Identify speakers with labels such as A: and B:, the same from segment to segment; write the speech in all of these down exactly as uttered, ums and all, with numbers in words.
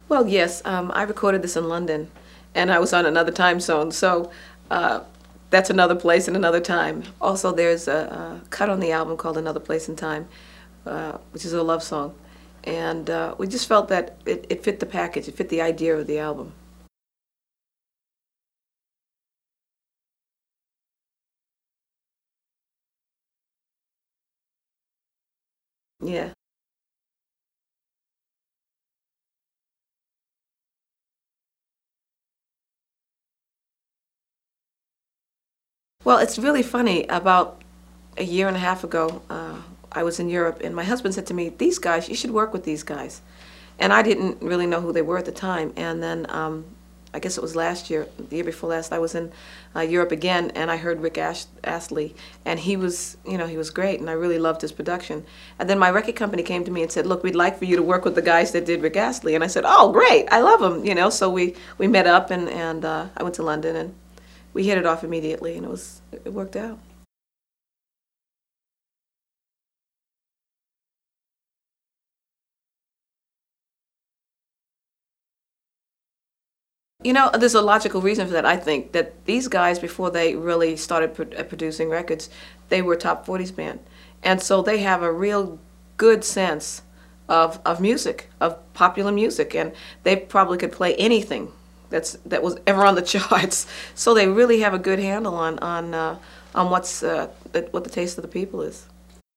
A: Well, yes, um, I recorded this in London, and I was on another time zone, so uh, that's another place and another time. Also, there's a, a cut on the album called "Another Place and Time," uh, which is a love song, and uh, we just felt that it, it fit the package, it fit the idea of the album. Yeah. Well, it's really funny. About a year and a half ago, uh, I was in Europe, and my husband said to me, "These guys, you should work with these guys." And I didn't really know who they were at the time. And then um, I guess it was last year, the year before last, I was in uh, Europe again, and I heard Rick Ash- Astley, and he was, you know, he was great, and I really loved his production. And then my record company came to me and said, "Look, we'd like for you to work with the guys that did Rick Astley." And I said, "Oh, great, I love him," you know. So we we met up, and and uh, I went to London, and we hit it off immediately, and it was it worked out. You know, there's a logical reason for that. I think that these guys, before they really started pro- uh, producing records, they were a top forties band. And so they have a real good sense of, of music, of popular music, and they probably could play anything that's that was ever on the charts. So they really have a good handle on on uh, on what's uh, what the taste of the people is.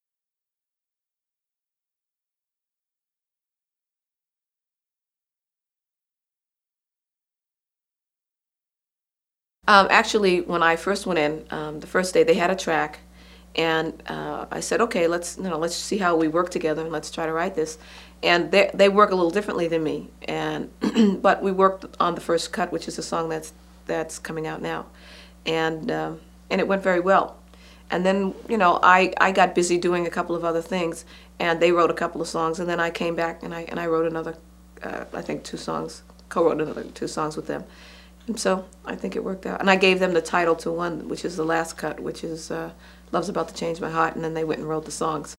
A: Um, actually, when I first went in, um, the first day they had a track, and uh, I said, "Okay, let's you know let's see how we work together, and let's try to write this." And they they work a little differently than me, and but we worked on the first cut, which is a song that's that's coming out now, and um, and it went very well. And then you know I I got busy doing a couple of other things, and they wrote a couple of songs, and then I came back and I and I wrote another, uh, I think two songs, co-wrote another two songs with them. And so I think it worked out. And I gave them the title to one, which is the last cut, which is uh, Love's About to Change My Heart, and then they went and wrote the songs.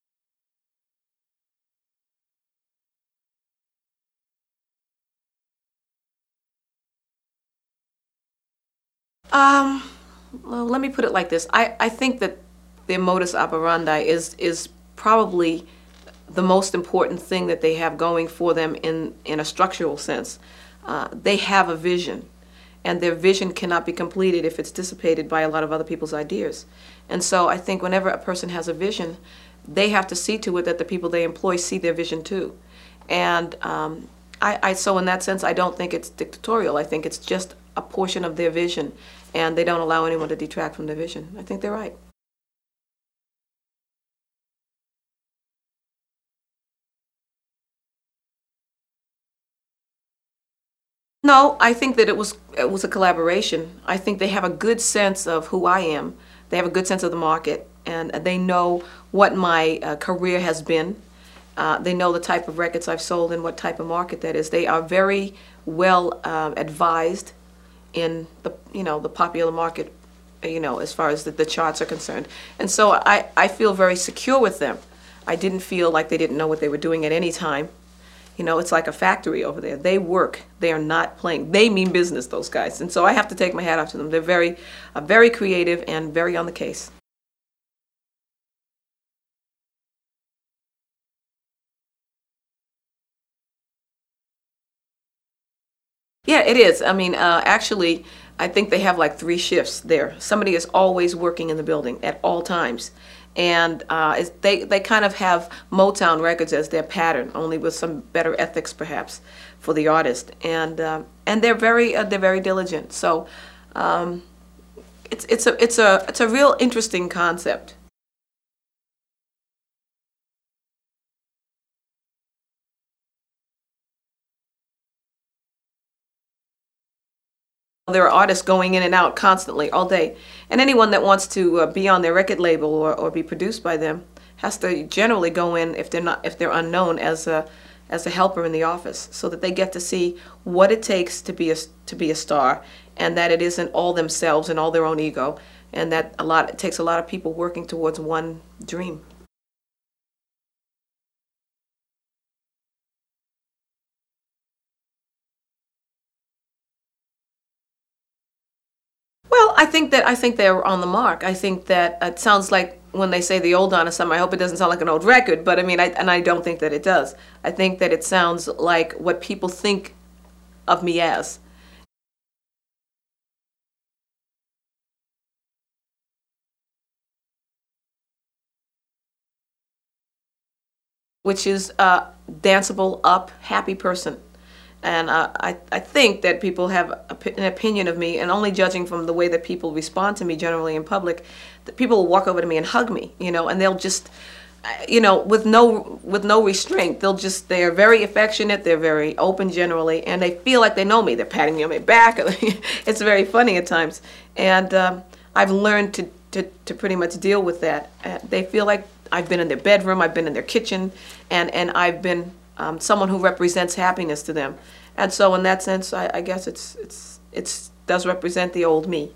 A: Um, well, let me put it like this. I, I think that their modus operandi is is probably the most important thing that they have going for them in, in a structural sense. Uh, they have a vision, and their vision cannot be completed if it's dissipated by a lot of other people's ideas. And so I think whenever a person has a vision, they have to see to it that the people they employ see their vision too. And um, I, I, so in that sense, I don't think it's dictatorial. I think it's just a portion of their vision, and they don't allow anyone to detract from their vision. I think they're right. No, I think that it was it was a collaboration. I think they have a good sense of who I am. They have a good sense of the market, and they know what my uh, career has been. Uh, they know the type of records I've sold and what type of market that is. They are very well um, advised in the you know the popular market, you know, as far as the, the charts are concerned. And so I I feel very secure with them. I didn't feel like they didn't know what they were doing at any time. You know, it's like a factory over there. They work. They are not playing. They mean business, those guys. And so I have to take my hat off to them. They're very, uh, very creative and very on the case. Yeah, it is. I mean, uh, actually, I think they have like three shifts there. Somebody is always working in the building at all times. And uh, it's, they, they kind of have Motown Records as their pattern, only with some better ethics perhaps for the artist. And uh, and they're very uh, they're very diligent. So um, it's it's a it's a it's a real interesting concept. There are artists going in and out constantly all day, and anyone that wants to uh, be on their record label or, or be produced by them has to generally go in if they're not if they're unknown as a as a helper in the office, so that they get to see what it takes to be a to be a star, and that it isn't all themselves and all their own ego, and that a lot it takes a lot of people working towards one dream. Well, I think that I think they're on the mark. I think that it sounds like when they say the old Donna Summer, I hope it doesn't sound like an old record, but I mean, I, and I don't think that it does. I think that it sounds like what people think of me as, which is a danceable, up, happy person. And uh, I, I think that people have a, an opinion of me, and only judging from the way that people respond to me generally in public, that people will walk over to me and hug me, you know, and they'll just, uh, you know, with no with no restraint. They'll just, they're very affectionate, they're very open generally, and they feel like they know me. They're patting me on my back. It's very funny at times. And um, I've learned to, to, to pretty much deal with that. Uh, they feel like I've been in their bedroom, I've been in their kitchen, and, and I've been um, someone who represents happiness to them. And so in that sense, I, I guess it's, it's, it's does represent the old me.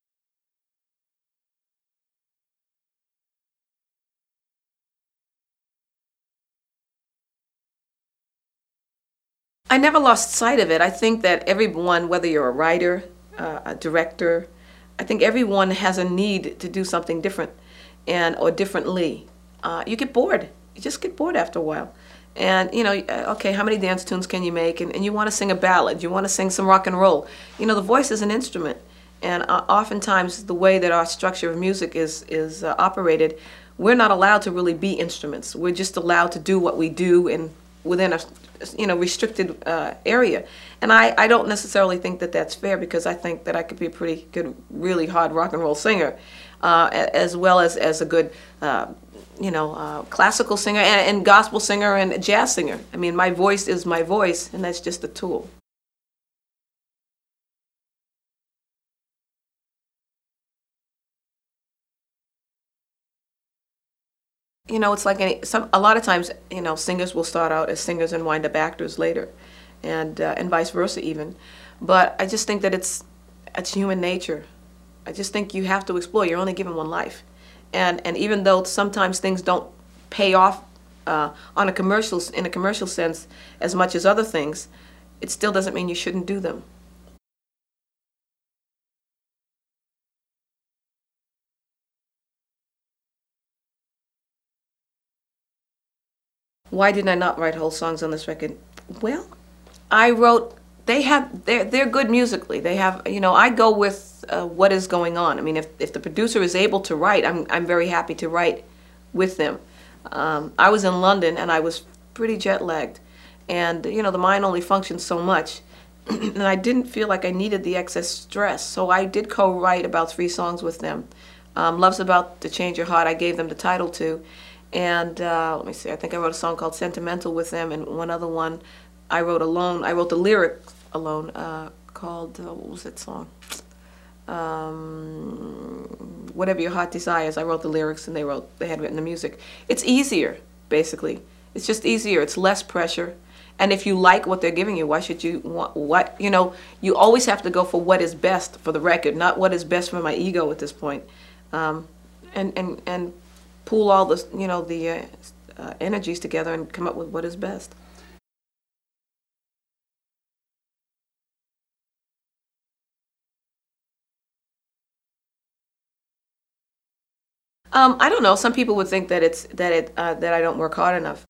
A: I never lost sight of it. I think that everyone, whether you're a writer, uh, a director, I think everyone has a need to do something different and or differently. Uh, you get bored. You just get bored after a while. And, you know, uh, okay, how many dance tunes can you make? And, and you want to sing a ballad. You want to sing some rock and roll. You know, the voice is an instrument. And uh, oftentimes the way that our structure of music is, is uh, operated, we're not allowed to really be instruments. We're just allowed to do what we do in within a, you know, restricted uh, area. And I, I don't necessarily think that that's fair, because I think that I could be a pretty good, really hard rock and roll singer, uh, as well as, as a good, uh, you know, uh, classical singer and, and gospel singer and jazz singer. I mean, my voice is my voice, and that's just a tool. You know, it's like any, some, a lot of times, you know, singers will start out as singers and wind up actors later, and uh, and vice versa even. But I just think that it's it's human nature. I just think you have to explore. You're only given one life, and and even though sometimes things don't pay off uh, on a commercial in a commercial sense as much as other things, it still doesn't mean you shouldn't do them. Why didn't I not write whole songs on this record? Well, I wrote. They have. They're they're good musically. They have. You know, I go with uh, what is going on. I mean, if if the producer is able to write, I'm I'm very happy to write with them. Um, I was in London and I was pretty jet lagged, and you know the mind only functions so much, and I didn't feel like I needed the excess stress. So I did co-write about three songs with them. Um, Love's About to Change Your Heart, I gave them the title to. And uh, let me see, I think I wrote a song called Sentimental with them, and one other one I wrote alone. I wrote the lyrics alone, uh, called, uh, what was that song? Um, Whatever Your Heart Desires. I wrote the lyrics and they wrote, they had written the music. It's easier, basically. It's just easier. It's less pressure. And if you like what they're giving you, why should you want what, you know, you always have to go for what is best for the record, not what is best for my ego at this point. Um, and, and, and pool all the, you know, the uh, uh, energies together and come up with what is best. Um, I don't know. Some people would think that it's that it uh, that I don't work hard enough.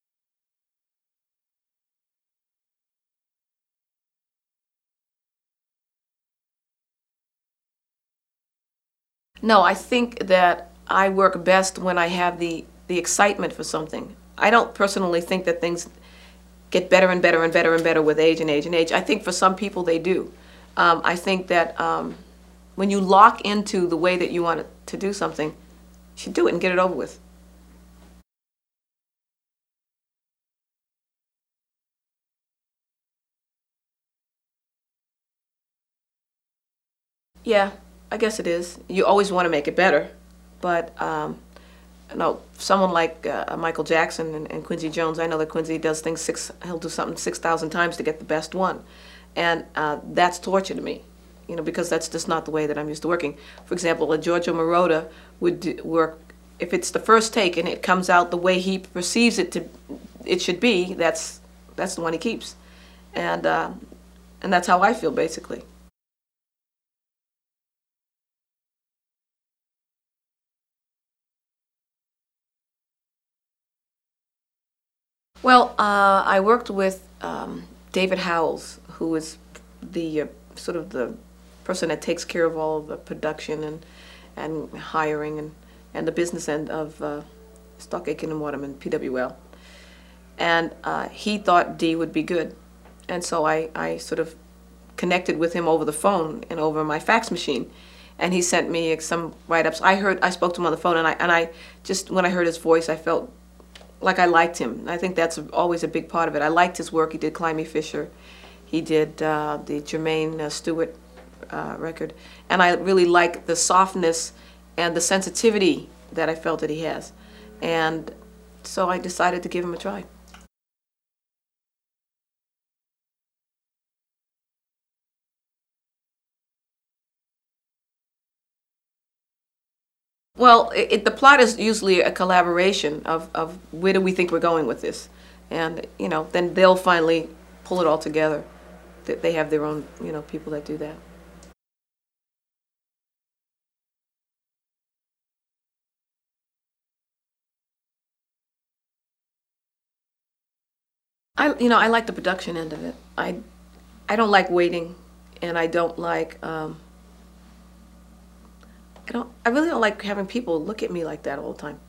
A: No, I think that I work best when I have the the excitement for something. I don't personally think that things get better and better and better and better with age and age and age. I think for some people they do. Um, I think that um, when you lock into the way that you want to do something, you should do it and get it over with. Yeah, I guess it is. You always want to make it better, but um, you know, someone like uh, Michael Jackson and, and Quincy Jones, I know that Quincy does things six, he'll do something six thousand times to get the best one, and uh, that's torture to me, you know, because that's just not the way that I'm used to working. For example, a Giorgio Moroder would do, work if it's the first take and it comes out the way he perceives it to, it should be. That's that's the one he keeps, and uh, and that's how I feel basically. Well, uh, I worked with um, David Howells, who is the uh, sort of the person that takes care of all of the production and and hiring and and the business end of uh, Stock Aitken and Waterman, P W L. And uh, he thought Dee would be good, and so I I sort of connected with him over the phone and over my fax machine, and he sent me some write-ups. I heard I spoke to him on the phone, and I and I just when I heard his voice, I felt like I liked him. I think that's always a big part of it. I liked his work. He did Climby Fisher. He did uh, the Jermaine uh, Stewart uh, record. And I really like the softness and the sensitivity that I felt that he has. And so I decided to give him a try. Well, it, it, the plot is usually a collaboration of, of where do we think we're going with this. And, you know, then they'll finally pull it all together. They they have their own, you know, people that do that. I, you know, I like the production end of it. I, I don't like waiting, and I don't like, um, I don't, I really don't like having people look at me like that all the time.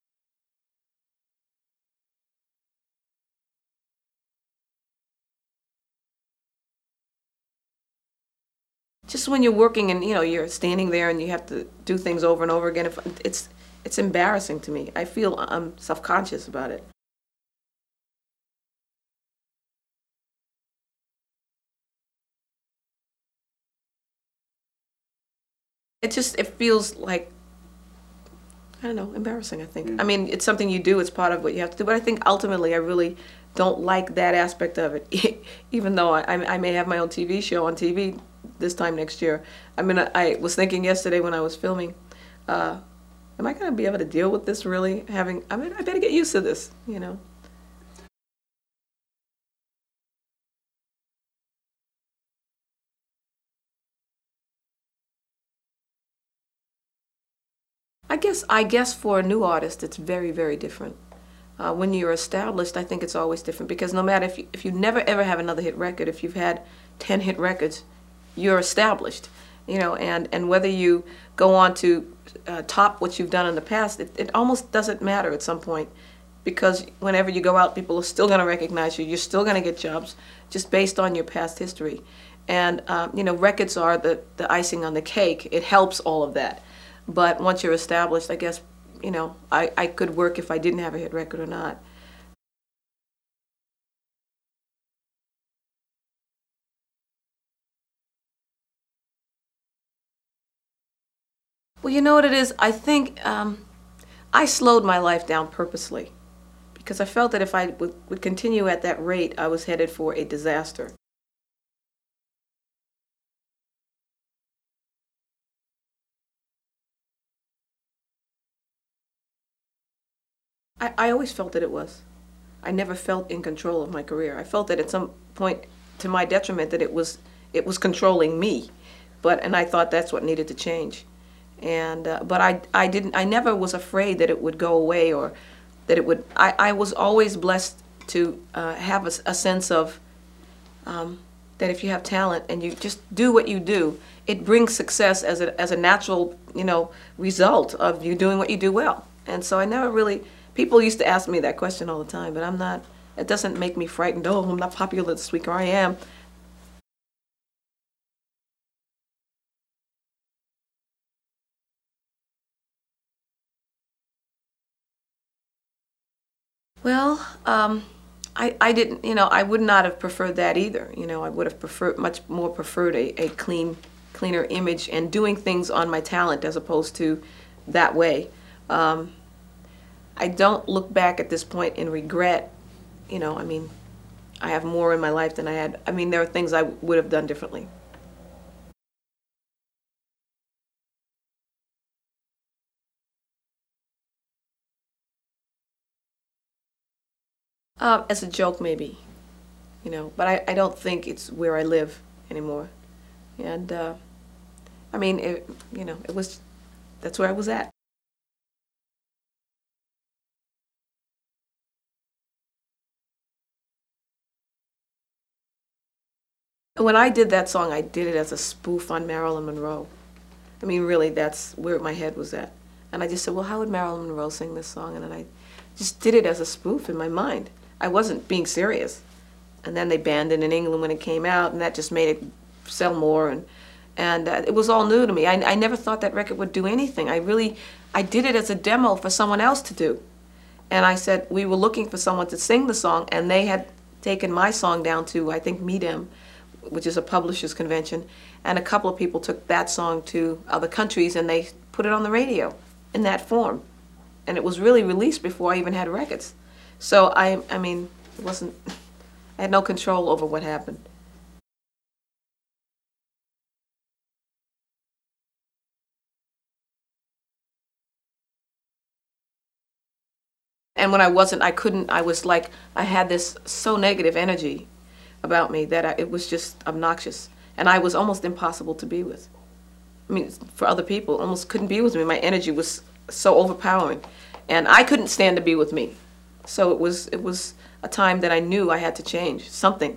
A: Just when you're working and, you know, you're standing there and you have to do things over and over again, if it's, it's embarrassing to me. I feel I'm self-conscious about it. It just, it feels like, I don't know, embarrassing, I think. I mean, it's something you do, it's part of what you have to do, but I think ultimately I really don't like that aspect of it, even though I, I may have my own T V show on T V this time next year. I mean, I, I was thinking yesterday when I was filming, uh, am I going to be able to deal with this really having, I mean, I better get used to this, you know. I guess, I guess for a new artist, it's very, very different. Uh, when you're established, I think it's always different because no matter if you, if you never ever have another hit record, if you've had ten hit records, you're established, you know, and, and whether you go on to uh, top what you've done in the past, it, it almost doesn't matter at some point because whenever you go out, people are still going to recognize you. You're still going to get jobs just based on your past history. And, um, you know, records are the, the icing on the cake. It helps all of that. But once you're established, I guess, you know, I, I could work if I didn't have a hit record or not. Well, you know what it is? I think um, I slowed my life down purposely because I felt that if I would, would continue at that rate, I was headed for a disaster. I, I always felt that it was. I never felt in control of my career. I felt that at some point, to my detriment, that it was it was controlling me. But and I thought that's what needed to change. And uh, but I I didn't I never was afraid that it would go away or that it would. I, I was always blessed to uh, have a, a sense of um, that if you have talent and you just do what you do, it brings success as a as a natural, you know, result of you doing what you do well. And so I never really. People used to ask me that question all the time, but I'm not. It doesn't make me frightened. Oh, I'm not popular this week, or I am. Well, um, I, I didn't, you know, I would not have preferred that either. You know, I would have preferred, much more preferred a, a clean, cleaner image and doing things on my talent as opposed to that way. Um, I don't look back at this point in regret. You know, I mean, I have more in my life than I had. I mean, there are things I would have done differently. Uh, as a joke, maybe, you know, but I, I don't think it's where I live anymore. And, uh, I mean, it, you know, it was, that's where I was at. When I did that song, I did it as a spoof on Marilyn Monroe. I mean, really, that's where my head was at. And I just said, well, how would Marilyn Monroe sing this song? And then I just did it as a spoof in my mind. I wasn't being serious. And then they banned it in England when it came out, and that just made it sell more. And and uh, it was all new to me. I, I never thought that record would do anything. I really, I did it as a demo for someone else to do. And I said, we were looking for someone to sing the song, and they had taken my song down to, I think, Medem, which is a publishers convention, and a couple of people took that song to other countries, and they put it on the radio in that form. And it was really released before I even had records. So I, I mean, it wasn't, I had no control over what happened. And when I wasn't, I couldn't, I was like, I had this so negative energy about me that I, it was just obnoxious. And I was almost impossible to be with. I mean, for other people, almost couldn't be with me. My energy was so overpowering. And I couldn't stand to be with me. So it was, it was a time that I knew I had to change something.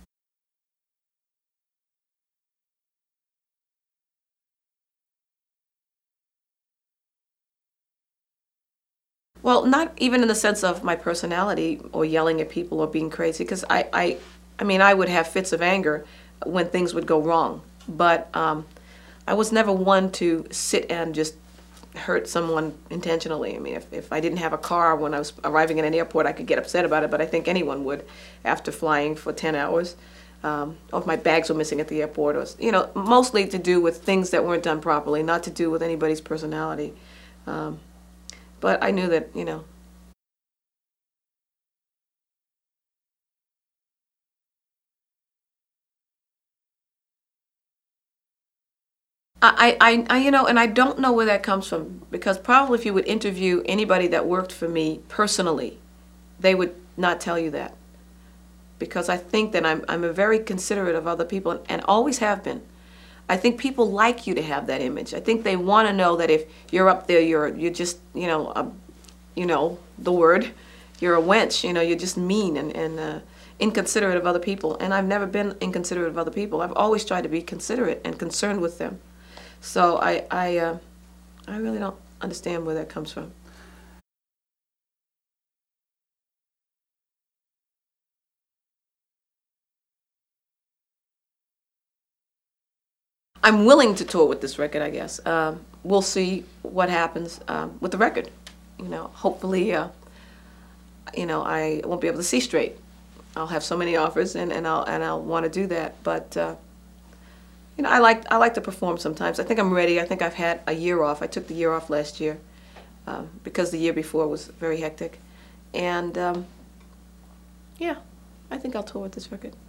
A: Well, not even in the sense of my personality or yelling at people or being crazy, because I, I, I mean, I would have fits of anger when things would go wrong. But um, I was never one to sit and just hurt someone intentionally. I mean, if, if I didn't have a car when I was arriving at an airport, I could get upset about it, but I think anyone would after flying for ten hours. Um, or if my bags were missing at the airport, or, you know, mostly to do with things that weren't done properly, not to do with anybody's personality. Um, But I knew that, you know. I, I, I, you know, and I don't know where that comes from, because probably if you would interview anybody that worked for me personally, they would not tell you that. Because I think that I'm, I'm a very considerate of other people, and, and always have been. I think people like you to have that image. I think they want to know that if you're up there, you're, you're just, you know, a, you know, the word, you're a wench, you know, you're just mean and, and uh, inconsiderate of other people. And I've never been inconsiderate of other people. I've always tried to be considerate and concerned with them. So I, I, uh, I really don't understand where that comes from. I'm willing to tour with this record, I guess. Um, we'll see what happens um, with the record. You know, hopefully, uh, you know, I won't be able to see straight. I'll have so many offers, and, and I'll and I'll want to do that. But uh, you know, I like I like to perform sometimes. I think I'm ready. I think I've had a year off. I took the year off last year uh, because the year before was very hectic, and um, yeah, I think I'll tour with this record.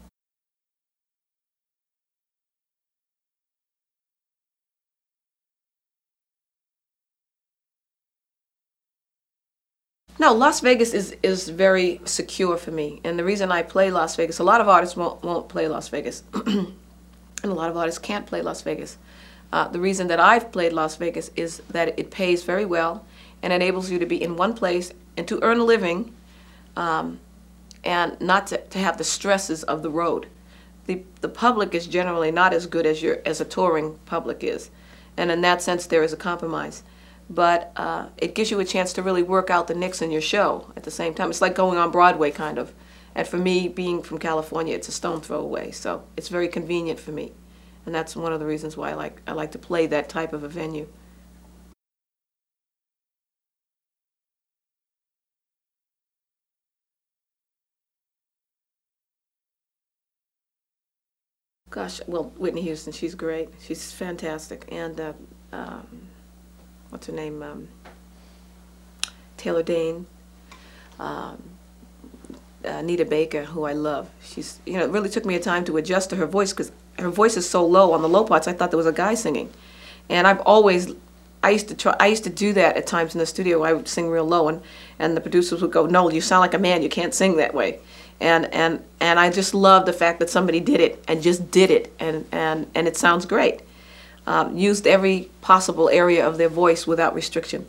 A: No, Las Vegas is, is very secure for me. And the reason I play Las Vegas, a lot of artists won't, won't play Las Vegas. And a lot of artists can't play Las Vegas. Uh, the reason that I've played Las Vegas is that it pays very well and enables you to be in one place and to earn a living um, and not to, to have the stresses of the road. The, the public is generally not as good as, your, as a touring public is. And in that sense, there is a compromise. But uh, it gives you a chance to really work out the nicks in your show at the same time. It's like going on Broadway, kind of. And for me, being from California, it's a stone throw away. So it's very convenient for me. And that's one of the reasons why I like, I like to play that type of a venue. Gosh, well, Whitney Houston, she's great. She's fantastic. And uh, um, what's her name? Um, Taylor Dane. Um, Anita Baker, who I love. She's, you know, it really took me a time to adjust to her voice because her voice is so low on the low parts. I thought there was a guy singing, and I've always, I used to try, I used to do that at times in the studio. I would sing real low, and and the producers would go, "No, you sound like a man. You can't sing that way." And and and I just love the fact that somebody did it and just did it, and and and it sounds great. Um, used every possible area of their voice without restriction.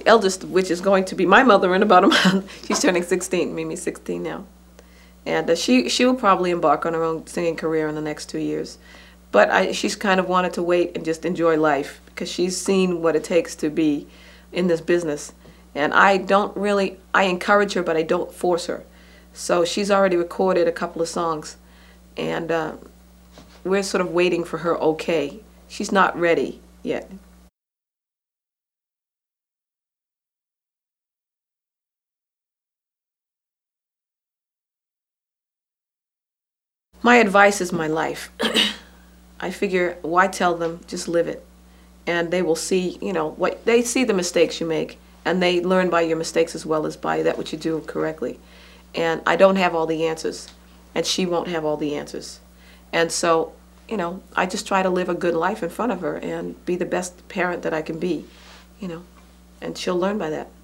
A: eldest, which is going to be my mother in about a month. She's turning sixteen, Mimi's sixteen now. And uh, she, she will probably embark on her own singing career in the next two years. But I, she's kind of wanted to wait and just enjoy life because she's seen what it takes to be in this business. And I don't really, I encourage her, but I don't force her. So she's already recorded a couple of songs. And uh, we're sort of waiting for her okay. She's not ready yet. My advice is my life. I figure, why tell them? Just live it. And they will see, you know, what they see the mistakes you make, and they learn by your mistakes as well as by that what you do correctly. And I don't have all the answers, and she won't have all the answers. And so, you know, I just try to live a good life in front of her and be the best parent that I can be, you know, and she'll learn by that.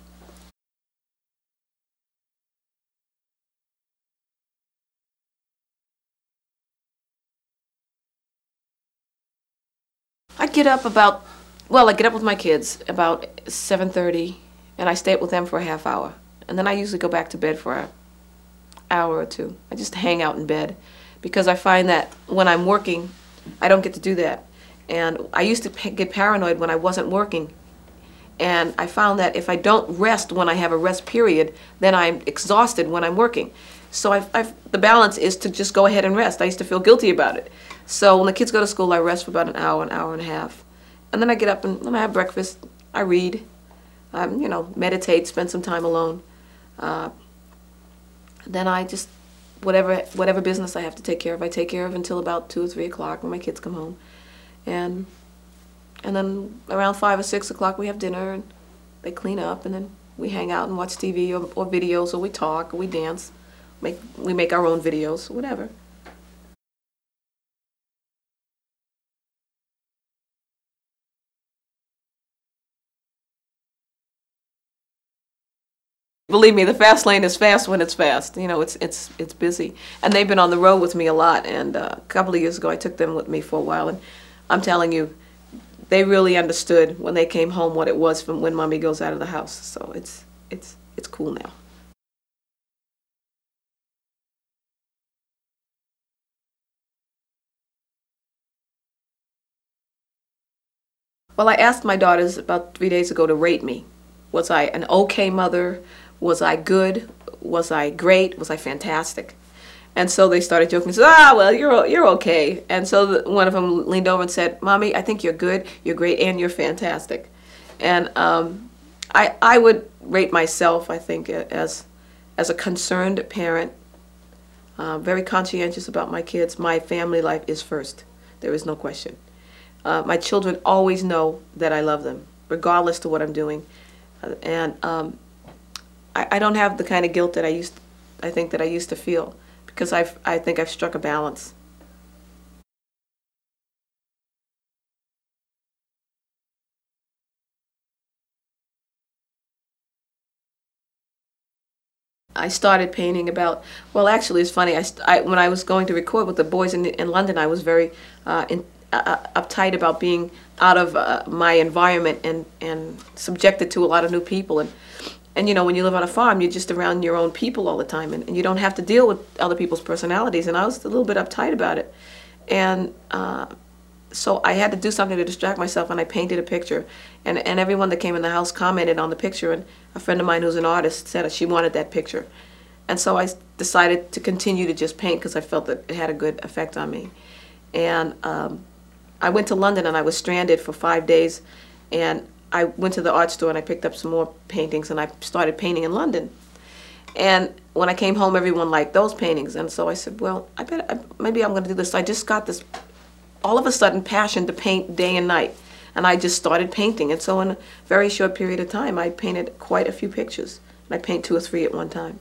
A: I get up about, well, I get up with my kids about seven thirty, and I stay up with them for a half hour. And then I usually go back to bed for an hour or two. I just hang out in bed because I find that when I'm working, I don't get to do that. And I used to p get paranoid when I wasn't working. And I found that if I don't rest when I have a rest period, then I'm exhausted when I'm working. So I've, I've, the balance is to just go ahead and rest. I used to feel guilty about it. So when the kids go to school, I rest for about an hour, an hour and a half. And then I get up and when I have breakfast, I read, um, you know, meditate, spend some time alone. Uh, then I just, whatever, whatever business I have to take care of, I take care of until about two or three o'clock when my kids come home. And, and then around five or six o'clock we have dinner and they clean up and then we hang out and watch T V or, or videos, or we talk or we dance. Make, we make our own videos, whatever. Believe me, the fast lane is fast when it's fast. You know, it's it's it's busy. And they've been on the road with me a lot. And uh, a couple of years ago, I took them with me for a while. And I'm telling you, they really understood when they came home what it was from when Mommy goes out of the house. So it's it's it's cool now. Well, I asked my daughters about three days ago to rate me. Was I an okay mother? Was I good? Was I great? Was I fantastic? And so they started joking and said, ah, well, you're, you're okay. And so the, one of them leaned over and said, Mommy, I think you're good, you're great, and you're fantastic. And um, I, I would rate myself, I think, as, as a concerned parent, uh, very conscientious about my kids. My family life is first. There is no question. Uh, my children always know that I love them, regardless to what I'm doing. Uh, and um, I, I don't have the kind of guilt that I used, I think that I used to feel, because I've, I think I've struck a balance. I started painting about, well, actually, it's funny. I, I, when I was going to record with the boys in, in London, I was very uh, in, uh, uptight about being out of uh, my environment and, and subjected to a lot of new people. And, and, you know, when you live on a farm, you're just around your own people all the time, and, and you don't have to deal with other people's personalities. And I was a little bit uptight about it. And uh, so I had to do something to distract myself, and I painted a picture. And, and everyone that came in the house commented on the picture, and a friend of mine who's an artist said that she wanted that picture. And so I decided to continue to just paint because I felt that it had a good effect on me. And um, I went to London, and I was stranded for five days. And I went to the art store, and I picked up some more paintings, and I started painting in London. And when I came home, everyone liked those paintings. And so I said, well, I bet maybe I'm going to do this. I just got this all of a sudden passion to paint day and night, and I just started painting. And so in a very short period of time I painted quite a few pictures, and I paint two or three at one time.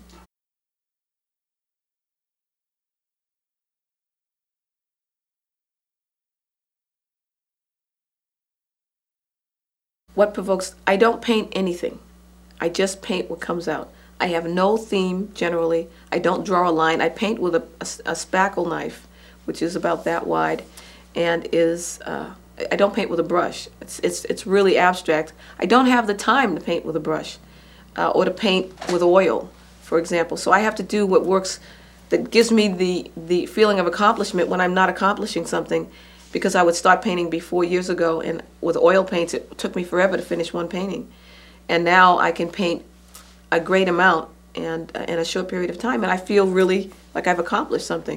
A: What provokes? I don't paint anything. I just paint what comes out. I have no theme generally. I don't draw a line. I paint with a, a, a spackle knife, which is about that wide, and is uh, I don't paint with a brush. It's, it's, it's really abstract. I don't have the time to paint with a brush uh, or to paint with oil, for example. So I have to do what works, that gives me the, the feeling of accomplishment when I'm not accomplishing something, because I would start painting before years ago, and with oil paints it took me forever to finish one painting. And now I can paint a great amount and uh, in a short period of time, and I feel really like I've accomplished something.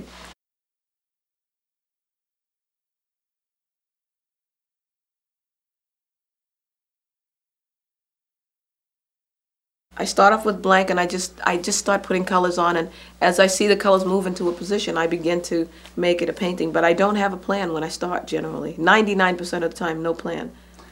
A: I start off with blank, and I just I just start putting colors on, and as I see the colors move into a position, I begin to make it a painting. But I don't have a plan when I start generally. ninety-nine percent of the time, no plan.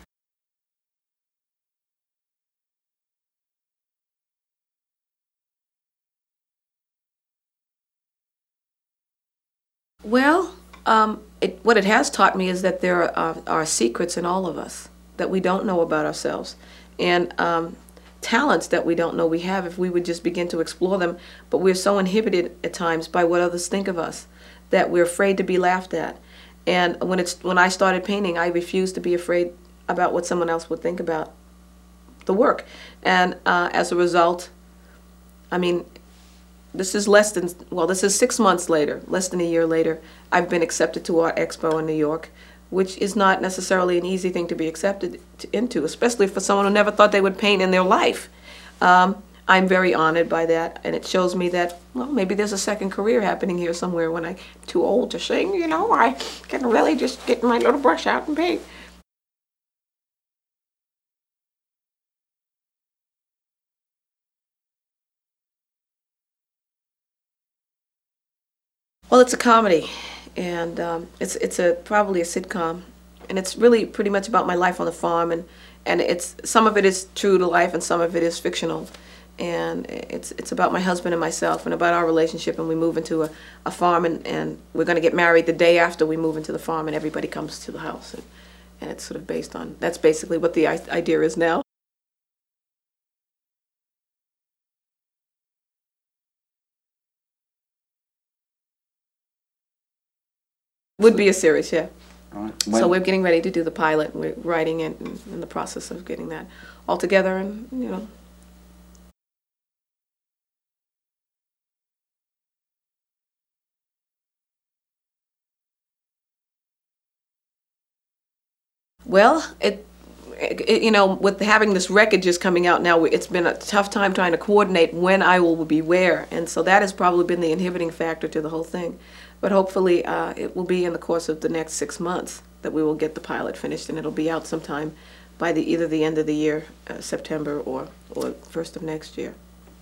A: Well, um, it, what it has taught me is that there are, are secrets in all of us that we don't know about ourselves, and um, talents that we don't know we have if we would just begin to explore them. But we're so inhibited at times by what others think of us that we're afraid to be laughed at. And when it's when I started painting, I refused to be afraid about what someone else would think about the work, and uh, as a result, I mean, this is less than, well, this is six months later, less than a year later, I've been accepted to Art Expo in New York, which is not necessarily an easy thing to be accepted to, into, especially for someone who never thought they would paint in their life. Um, I'm very honored by that, and it shows me that, well, maybe there's a second career happening here somewhere when I'm too old to sing, you know, I can really just get my little brush out and paint. Well, it's a comedy, and um, it's it's a probably a sitcom, and it's really pretty much about my life on the farm, and and it's some of it is true to life, and some of it is fictional, and it's it's about my husband and myself, and about our relationship, and we move into a, a farm, and, and we're going to get married the day after we move into the farm, and everybody comes to the house, and, and it's sort of based on, that's basically what the i- idea is now. Would be a series, yeah.
B: Right.
A: So we're
B: When,
A: getting ready to do the pilot, and we're writing it, and in the process of getting that all together, and, you know. Well, it, it, you know, with having this record just coming out now, it's been a tough time trying to coordinate when I will be where, and so that has probably been the inhibiting factor to the whole thing. But hopefully, uh, it will be in the course of the next six months that we will get the pilot finished, and it'll be out sometime by the either the end of the year, uh, September, or or first of next year.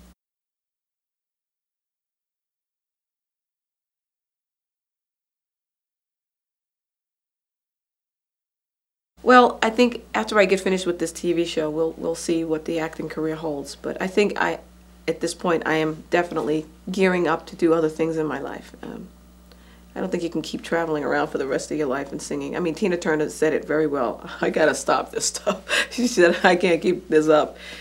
A: Well, I think after I get finished with this T V show, we'll we'll see what the acting career holds. But I think I, at this point, I am definitely gearing up to do other things in my life. Um, I don't think you can keep traveling around for the rest of your life and singing. I mean, Tina Turner said it very well. I gotta stop this stuff. She said, I can't keep this up.